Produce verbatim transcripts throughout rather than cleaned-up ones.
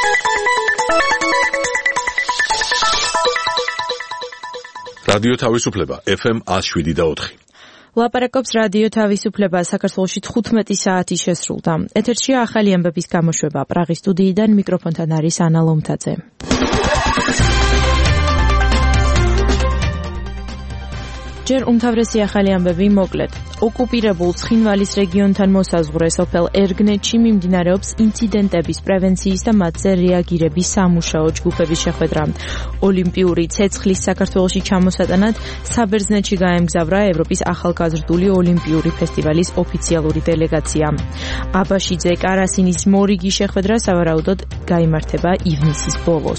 რადიო თავისუფლება ეფ ემ one oh seven და four. ლაპარაკობს რადიო თავისუფლება საქართველოში თხუთმეტი საათი შესრულდა. ეთერშია ახალი ამბების გამოშვება. პრაღის სტუდიიდან მიკროფონთან არის ანა ლომთაძე. ჯერ უმთავრესი ახალი ამბები მოკლედ. ოკუპირებულ ცხინვალის რეგიონთან მოსაზღვრე სოფელ ერგნეთში მიმდინარეობს ინციდენტების პრევენციის და მათზე რეაგირების სამუშაო ჯგუფების შეხვედრა. ოლიმპიური ცეცხლის საქართველოში ჩამოსატანად საბერძნეთში გაემგზავრა ევროპის ახალგაზრდული ოლიმპიური ფესტივალის ოფიციალური დელეგაცია. აბაშიძე კარასინის მორიგი შეხვედრა სავარაუდოდ გაიმართება ივნისის ბოლოს.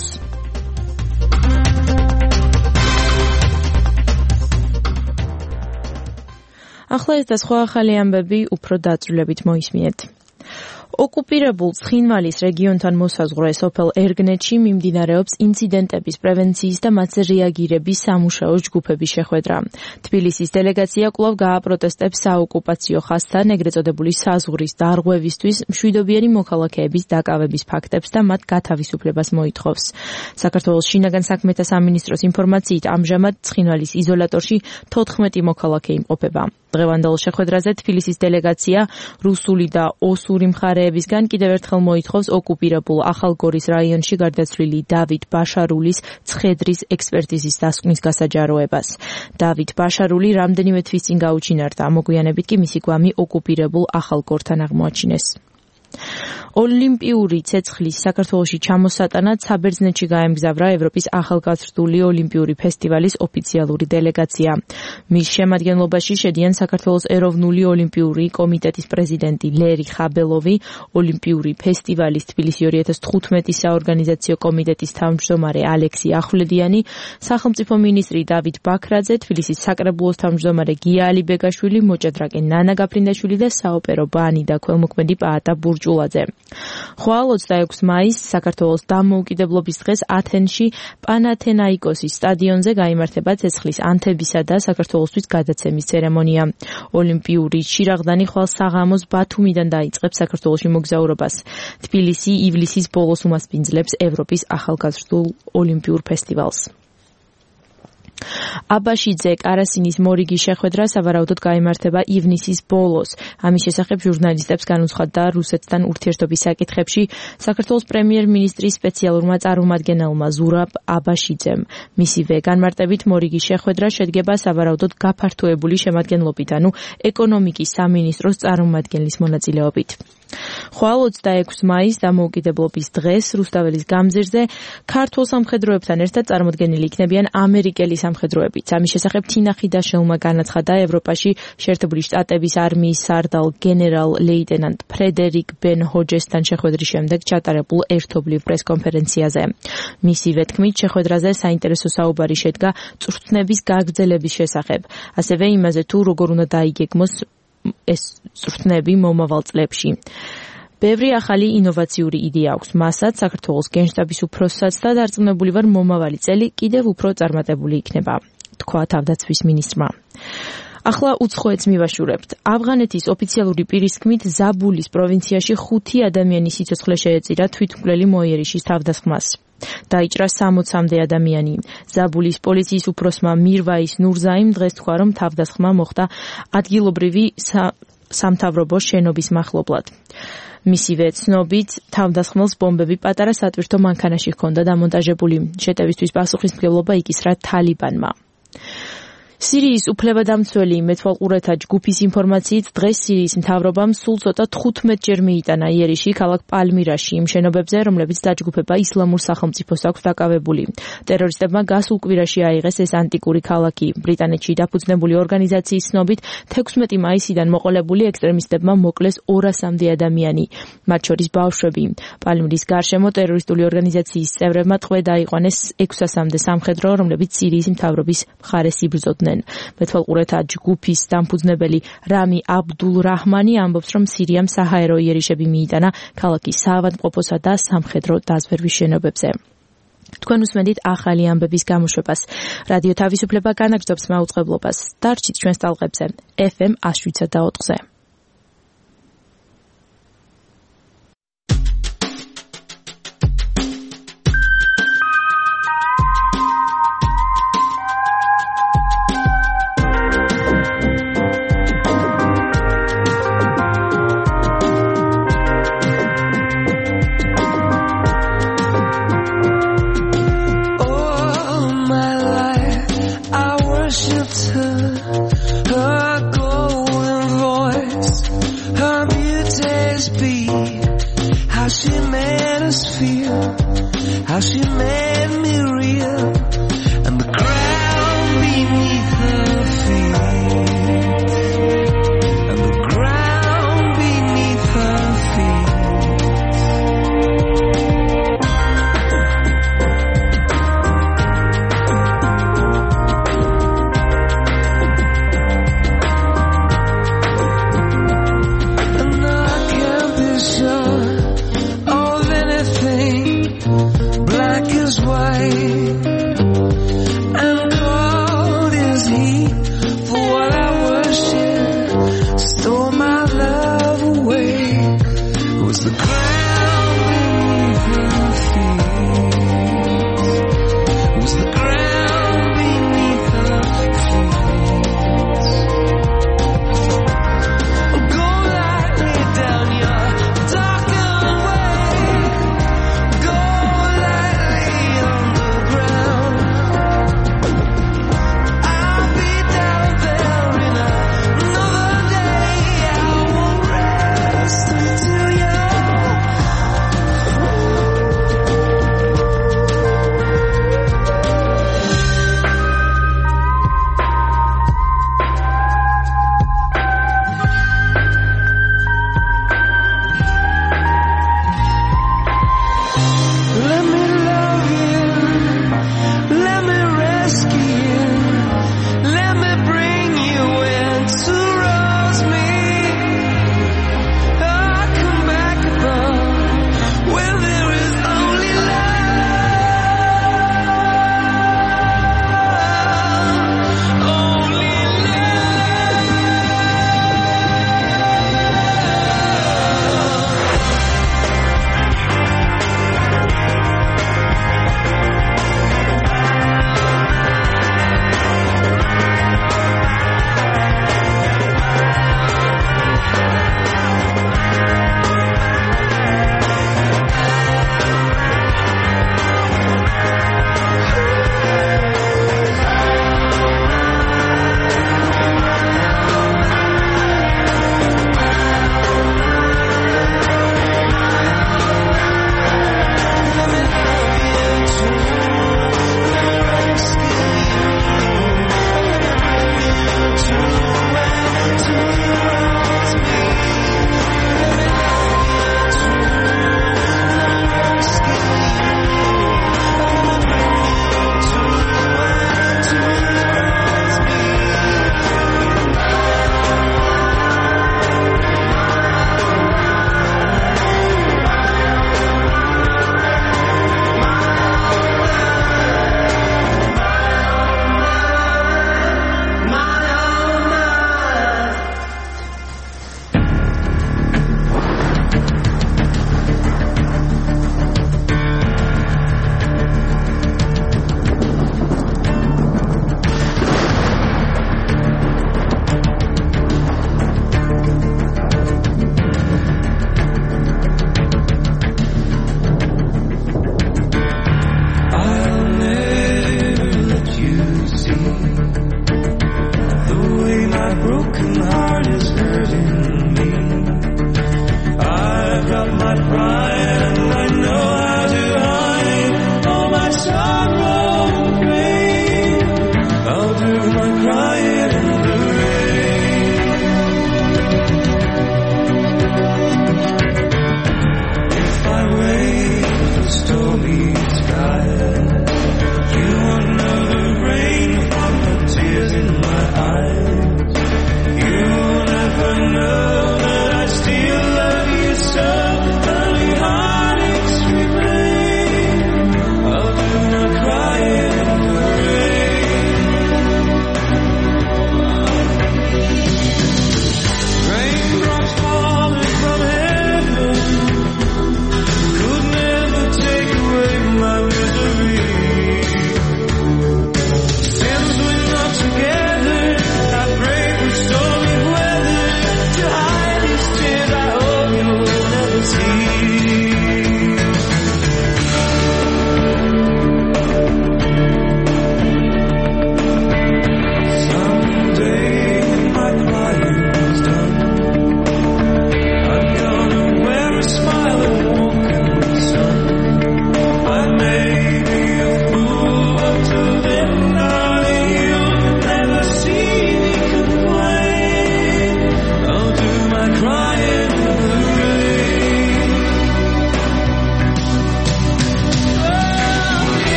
ახლა ეს და სხვა ახალი ამბები უფრო დაწვრილებით მოისმინეთ. ოკუპირებულ ცხინვალის რეგიონთან მოსაზღვრე სოფელ ერგნეთში მიმდინარეობს ინციდენტების პრევენციის და მათზე რეაგირების სამუშაო ჯგუფების შეხვედრა. თბილისის დელეგაცია კვლავ გააპროტესტებს საოკუპაციო ხაზთან ეგრეთ წოდებული საზღვრის დარღვევისთვის მშვიდობიანი მოქალაქეების დაკავების ფაქტებს და მათ გათავისუფლებას მოითხოვს. საქართველოს შინაგან საქმეთა სამინისტროს ინფორმაციით ამჟამად ცხინვალის იზოლატორში თოთხმეტი მოქალაქე იმყოფება. დღევანდელ შეხვედრაზე თბილისის დელეგაცია რუსული და ოსური მხარეებისგან კიდევ ერთხელ მოითხოვს ოკუპირებულ ახალგორის რაიონში გარდაცვლილი დავით ბაშარულის ცხედრის ექსპერტიზის დასკვნის გასაჯაროებას. დავით ბაშარული რამდენიმე თვის წინ გაუჩინარდა, მოგვიანებით კი მისი გვამი ოკუპირებულ ახალგორთან აღმოაჩინეს. ოლიმპიური ცეცხლის საქართველოში ჩამოსატანად საბერძნეთში გაემგზავრა ევროპის ახალგაზრდული ოლიმპიური ფესტივალის ოფიციალური დელეგაცია. მის შემადგენლობაში შედიან საქართველოს ეროვნული ოლიმპიური კომიტეტის პრეზიდენტი ლერი ხაბელოვი, ოლიმპიური ფესტივალის თბილისი two thousand fifteen საორგანიზაციო კომიტეტის თავმჯდომარე ალექსი ახვლედიანი, სახელმწიფო მინისტრი დავით ბაქრაძე, თბილისის საკრებულოს თავმჯდომარე გია ალიბეგაშვილი, მოჭადრაკე ნანა გაფრინდაშვილი და საოპერო ბანი და ქველმოქმედი პაატა ბურჯულაძე. ხვალ ოცდაექვსი მაისს საქართველოს დამოუკიდებლობის დღეს ათენში პანათენაიკოსის სტადიონზე გაიმართება ცეცხლის ანთებისა და საქართველოსთვის გადაცემის ცერემონია. ოლიმპიური შირაღდანი ხვალ საღამოს ბათუმიდან დაიწყებს საქართველოში მოგზაურობას. თბილისი ივლისის ბოლოს უმასპინძლებს ევროპის ახალგაზრდულ ოლიმპიურ ფესტივალს. აბაშიძე კარასინის მორიგი შეხვედრა სავარაუდოდ გაიმართება ივნისის ბოლოს. ამის შესახებ ჟურნალისტებს განუცხადდა რუსეთთან ურთიერთობის საკითხებში საქართველოს პრემიერ-მინისტრის სპეციალურმა წარმომადგენელმა ზურაბ აბაშიძემ. მისივე განმარტებით მორიგი შეხვედრა შედგება სავარაუდოდ გაფართოებული შემადგენლობით, ანუ ეკონომიკის სამინისტროს წარმომადგენლის მონაწილეობით. ხვალ ოცდაექვსი მაისს დამოუკიდებლობის დღეს რუსთაველის გამზირზე ქართულ სამხედროებთან ერთად წარმოდგენილი იქნებიან ამერიკელი სამხედროებიც. ამის შესახებ თინა ხიდაშელმა განაცხადა ევროპაში შეერთებული შტატების არმიის სარდალ გენერალ ლეიტენანტ ფრედერიკ ბენ ჰოჯესთან შეხვედრის შემდეგ ჩატარებულ ერთობლივ პრესკონფერენციაზე. მისივე თქმით, შეხვედრაზე საინტერესო საუბარი შედგა წვრთნების გაგრძელების შესახებ, ასევე იმაზე თუ როგორ უნდა დაიგეგმოს ეს წვრთნები მომავალ წლებში. ბევრი ახალი ინოვაციური იდეა აქვს მასაც, საქართველოს გენშტაბის უფროსსაც და დარწმუნებული ვარ მომავალი წელი კიდევ უფრო წარმატებული იქნება, თქვა თავდაცვის მინისტრმა. ახლა უცხოეთს მივაშურებთ. ავღანეთის ოფიციალური პირის თქმით, ზაბულის პროვინციაში ხუთი ადამიანის სიცოცხლე შეეწირა თვითმკვლელი მოიერიშის თავდასხმას. დაიჭრა სამოცამდე ადამიანი. ზაბულის პოლიციის უფროსმა მირვაის ნურზაიმ დღეს თქვა, რომ თავდასხმა მოხდა ადგილობრივი სამთავრობო შენობის მახლობლად. მისივე ცნობით, თავდასხმელს ბომბები პატარა სატვირთო მანქანაში ჰქონდა დამონტაჟებული. შეტევისთვის პასუხისმგებლობა იკისრა თალიბანმა. სირიის უფლებადამცველი მეთვალყურეთა ჯგუფის ინფორმაციით, დღეს სირიის მთავრობამ სულ ცოტა თხუთმეტჯერ მიიტანა იერიში ქალაქ პალმირაში იმ შენობებზე, რომლებიც დაჯგუფება ისლამურ სახელმწიფოს აქვს დაკავებული. ტერორისტებმა გასულ კვირაში აიღეს ეს ანტიკური ქალაქი. ბრიტანეთში დაფუძნებული ორგანიზაციის ცნობით, თექვსმეტი მაისიდან მოყოლებული ექსტრემისტებმა მოკლეს ორასამდე ადამიანი, მათ შორის ბავშვები. პალმირის გარშემო ტერორისტული ორგანიზაციის წევრებმა ტყვე დაიყვანეს ექვსასამდე სამხედრო, რომლებიც სირიის მთავრობის მხარეს იბრძოდნენ. მეთვალყურეთა ჯგუფის დამფუძნებელი რამი აბდულ რაჰმანი ამბობს, რომ სირიამ საჰაერო იერიშები მიიტანა ქალაქის საავადმყოფოსა და სამხედრო დაზვერვის შენობებზე. თქვენ უსმენთ ახალი ამბების გამოშვებას. რადიო თავისუფლება განაგრძობს მაუწყებლობას. დარჩით ჩვენს ტალღებზე ეფ ემ one oh seven და four-ზე. how she made us feel, how she made me real, and the ground beneath her feet, and the ground beneath her feet.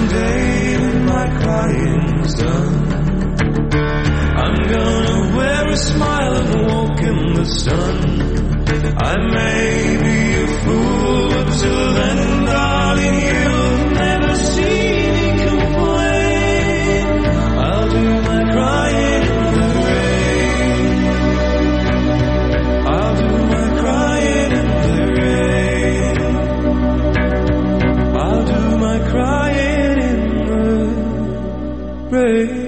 someday when my crying's done, I'm gonna wear a smile and walk in the sun. I may be a fool, but till then, darling, you'll never see me complain. I'll do my crying in the rain. I'll do my crying in the rain. I'll do my crying in the rain.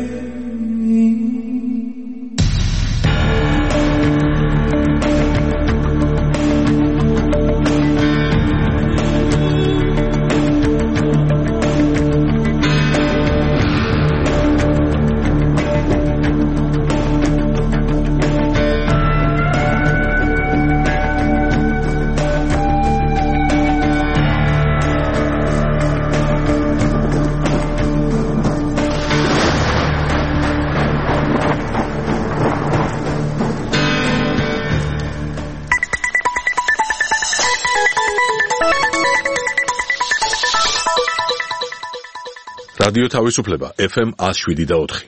რადიო თავისუფლება ეფ ემ one oh seven და four.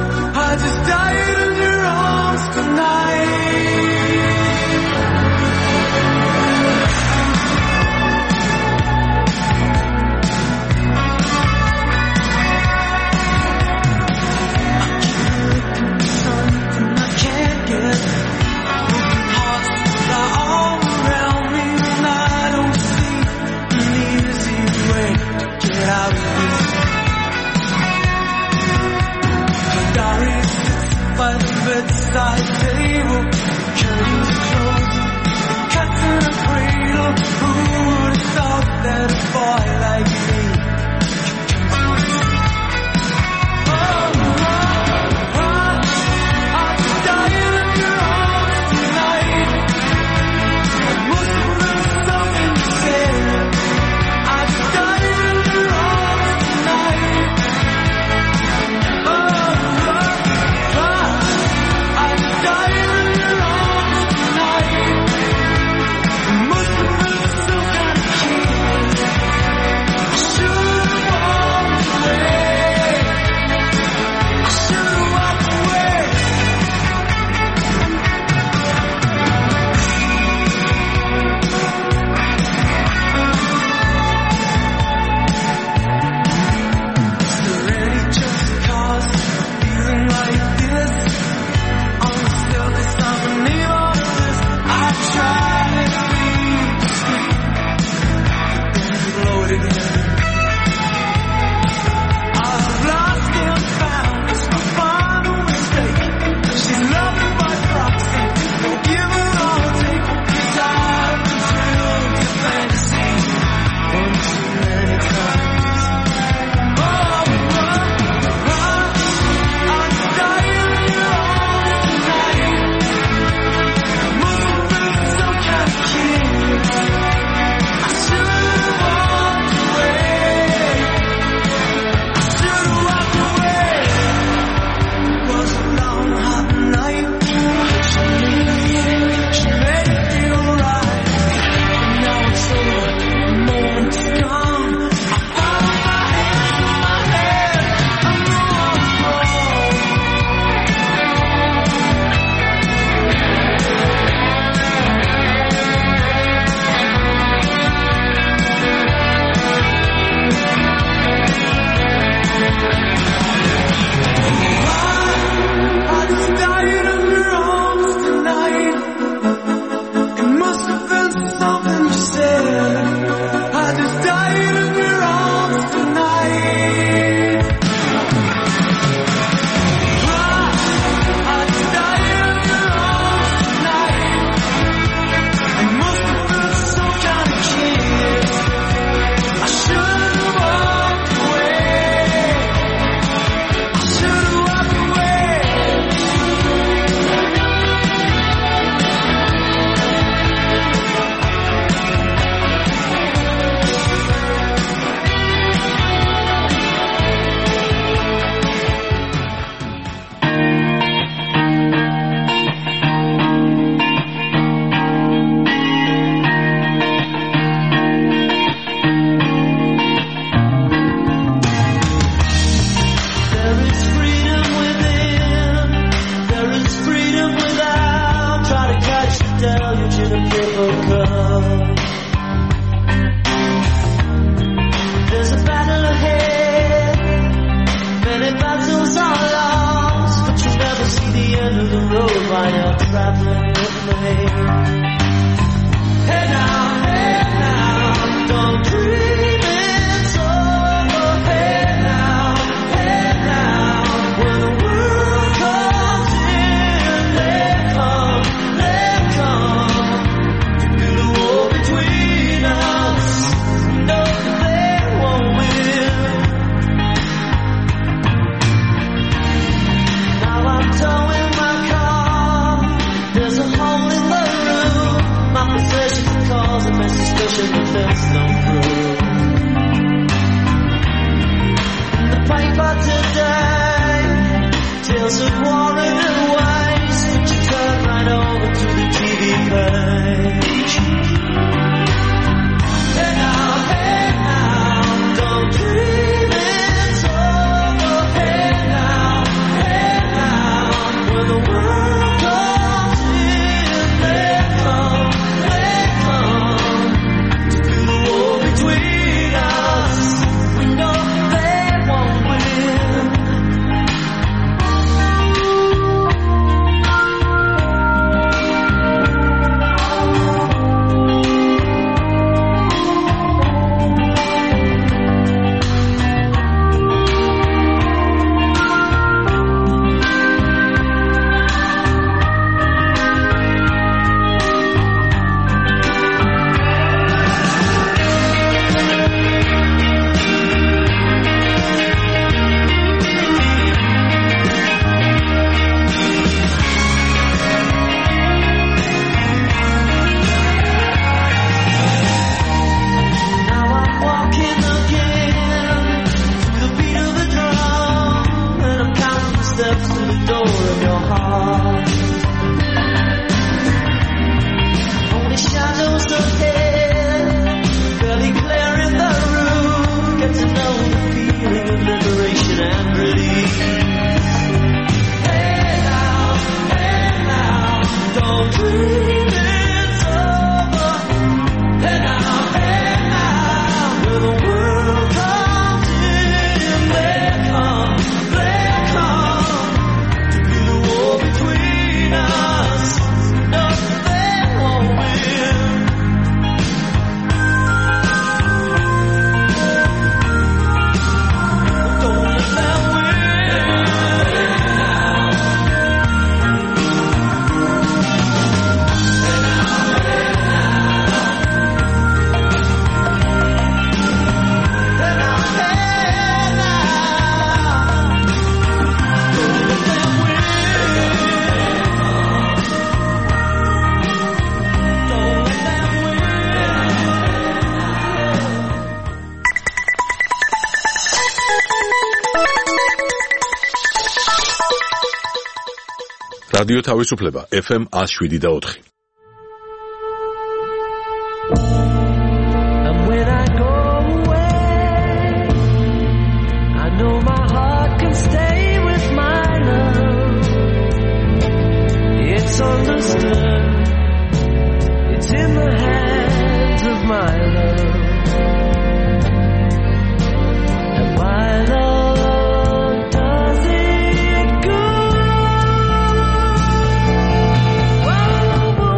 I just died in your arms tonight. you're traveling with me. Hey now, hey now, don't dream it's over. Hey now, hey now, when the world comes in, let come, let come. To build a wall between us, no, they won't win. Now I'm towing my car, there's a hole in the roof. My possessions cause a mess, suspicion that there's no proof. In the paper today, tales of war and waste, but you turn right over to the T V page. Hey now, hey now, don't dream it's over. Hey now, hey now, when the world comes in, they come, they come to build a wall between us. We know they won't win. Now I'm walking again to the beat of the drum, and I'm counting the steps to the door of your heart. Only shadows ahead, barely clear in the room. Get to know the feeling of liberation and release. Hey now, hey now, don't dream it's over. Hey now, hey now, when the world comes in, they come, they come to build a wall between us. No, they won't win. Don't let them რადიო თავისუფლება ეფ ემ one oh seven და four. And when I go away, I know my heart can stay with my love. It's understood, it's in the hands of my love. And my love does it good. Whoa, whoa.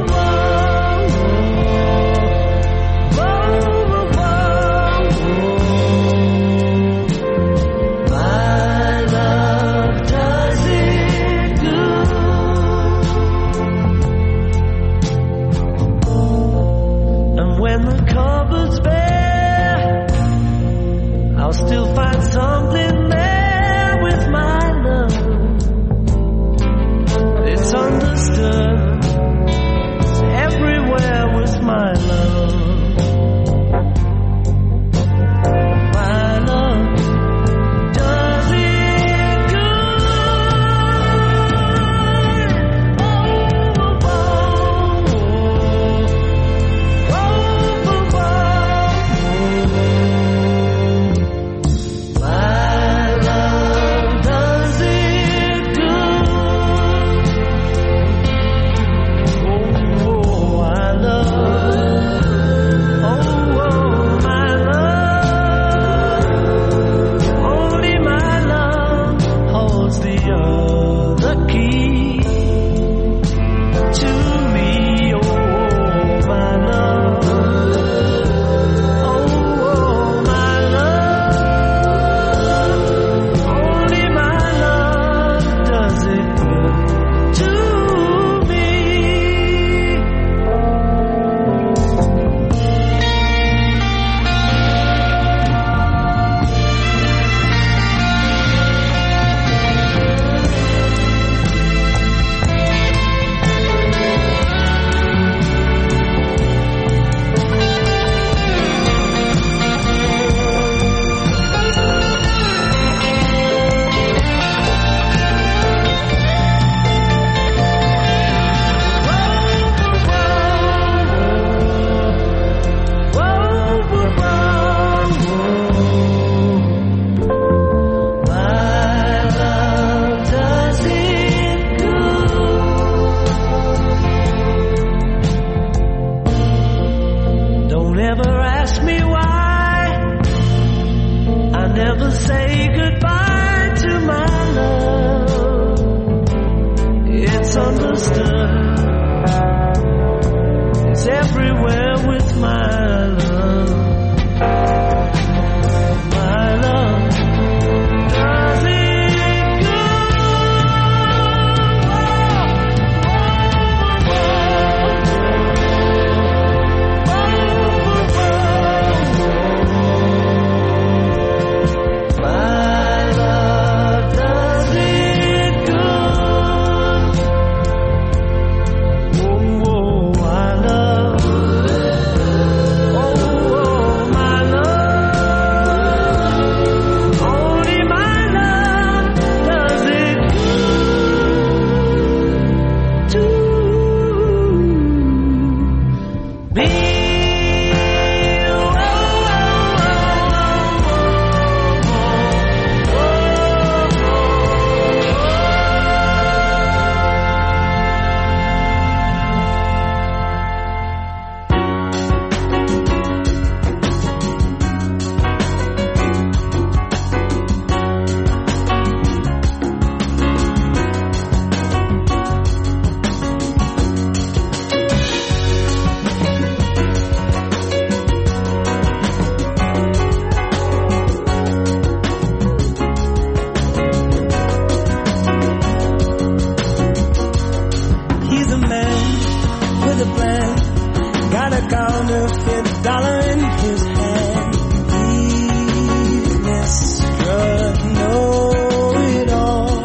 counterfeit dollar in his hand. He's Mister Know-It-All,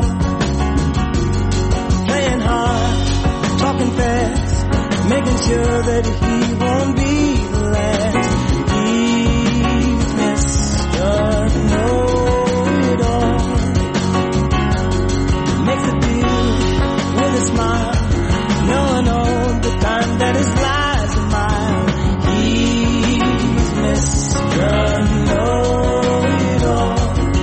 playing hard, talking fast, making sure that he won't be the last. He's Mister Know-It-All, makes a deal with a smile, knowing all the time that his lies are mine. He's Mister Know-It-All,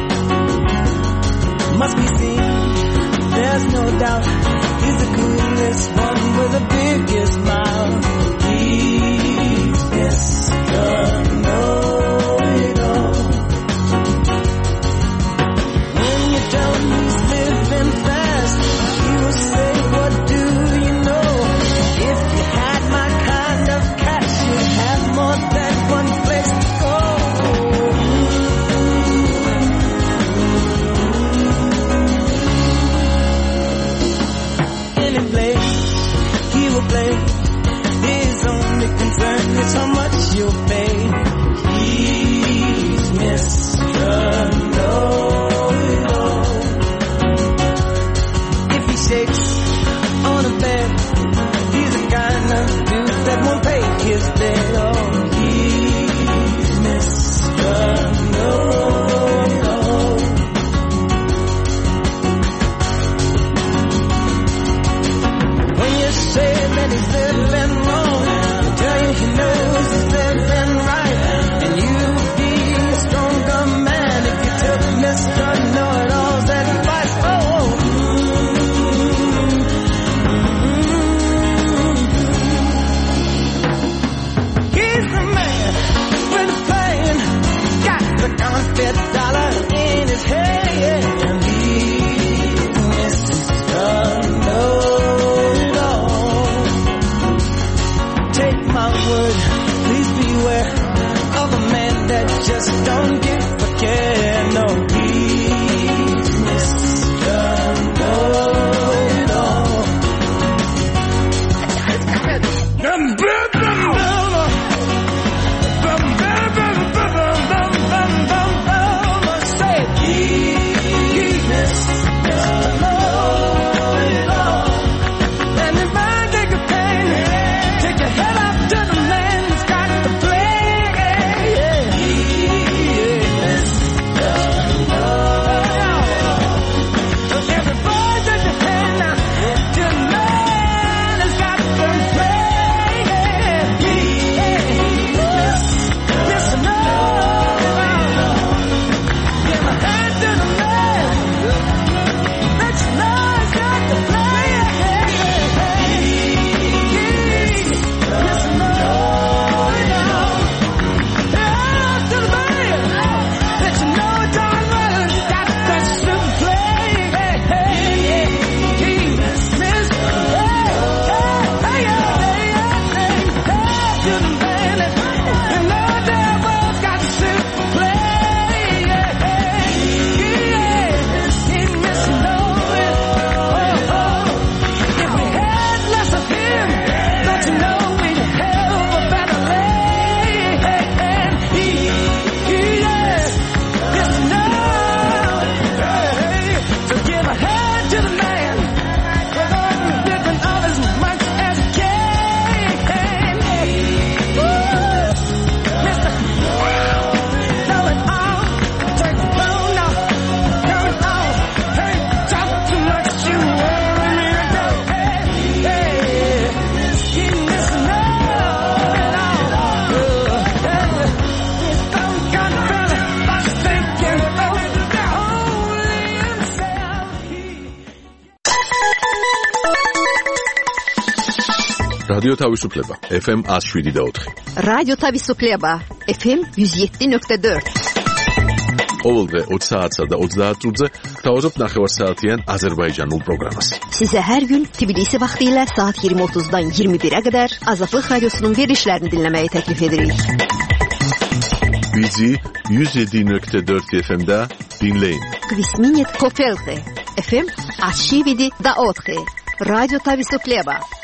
must be seen, there's no doubt, he's the coolest one with the biggest smile. He's Mister Know-It-All. When you tell him he's living fast, he will say, what do you know? If you had my kind of cash, you'd have more than one place to go. Any place he will play, his only concern is how much you'll pay. He's Mister Know-It-All. If he shakes on a bed, he's the kind of dude that won't pay his debt. Oh, he's Mister Know-It-All. When you say that he's living wrong, I tell you he knows he's living right. And you'd be a stronger man if you took Mister Know-It-All's advice. Oh, he's the man with the plan, got the counterfeit dollar in his hand. He's Mister Know-It-All. Take my word, please beware of a man that just don't give a care. No, he's Mister Know-It-All. Say, he's Mister Know-It-All. And if I take a pain, take your head off to the man who's got the blame. He's Mister Know-It-All. Everybody take your hand now to the man who's got the blame. He's Mister Know-It-All. Give a hand to the man that you know has got the blame. He's Mister Know-It-All. Yeah, to the man that you know darn well has got that super play. He's Mister Know-It-All. Hey, hey, hey, hey, to the man that you know damn well's got the super play. He's Mister Know-It-All. If we had less of him, don't you know we'd have a better land? He, he is Mister Know-It-All. So give a hand to the man with all the different others as much as he can. Mister Know-It-All. Take the phone now. Know-It-All. Hey, talk too much, you worry me to go. Hey, hey, he's Mister Know-It-All. He's some kind of fella, but you thinking of only himself. რადიო თავისუფლება ეფ ემ one oh seven და four. რადიო თავისუფლება ეფ ემ one oh seven point four. ყოველდღე ოცი საათსა და ოცდაათ წუთზე გთავაზობთ ნახევარსაათიან აზერბაიჯანულ პროგრამას. Size her gün Tbilisi vaktiyle saat yirmi otuzdan yirmi bire kadar Azadlık Radyosu'nun verilişlerini dinlemeyi teklif ederiz. Bizi one oh seven point four efe em'da dinleyin. Kvisminit Kofelte efe em one oh seven point four. Radyo Tavisufleba.